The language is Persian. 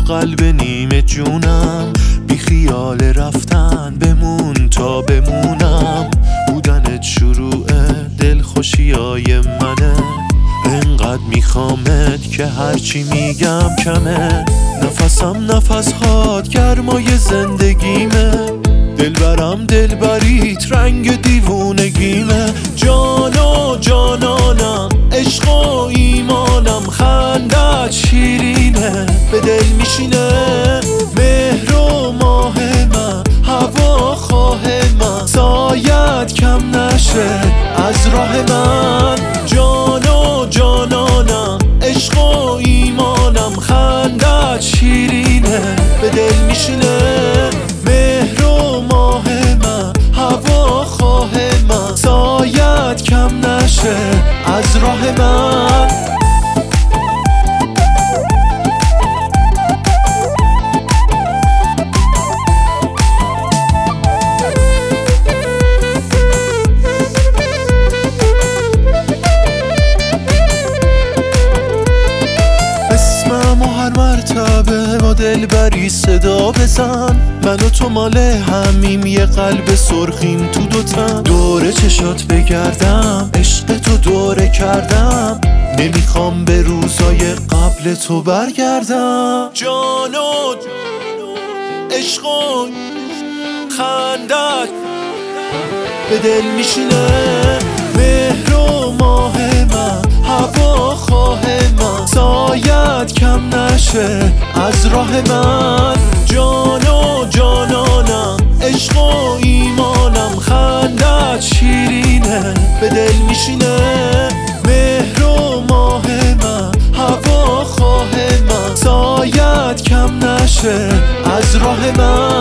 قلب نیمه جونم، بی خیال رفتن بمون تا بمونم. بودنت شروع دلخوشیای منه، انقدر میخوامت که هرچی میگم کمه. نفسم نفس هات گرمای زندگیمه، دلبرم دلبریت رنگ دیوونگیمه. جان و جانانم، عشق و ایمانم، خندت شیرینه به دل میشینه. مهر و ماه من، هوا خواه من، سایت کم نشه از راه من. جان و جانانم، عشق و ایمانم، خندت شیرینه به دل میشینه. مهر و ماه من، هوا خواه من، سایت کم نشه از راه من. مرتبه با دلبری صدا بزن، من و تو مال همیم، یه قلب سرخیم تو دوتن. دور چشات بگردم، عشق تو دوره کردم، نمیخوام به روزای قبل تو برگردم. جان و عشق و خندت به دل میشینه. مهر و ماه من، هوا خواه من، سایت کم نشه از راه من. جان و جانانم، عشق و ایمانم، خندت شیرینه به دل میشینه. مهر و ماه من، هوا خواه من، سایت کم نشه از راه من.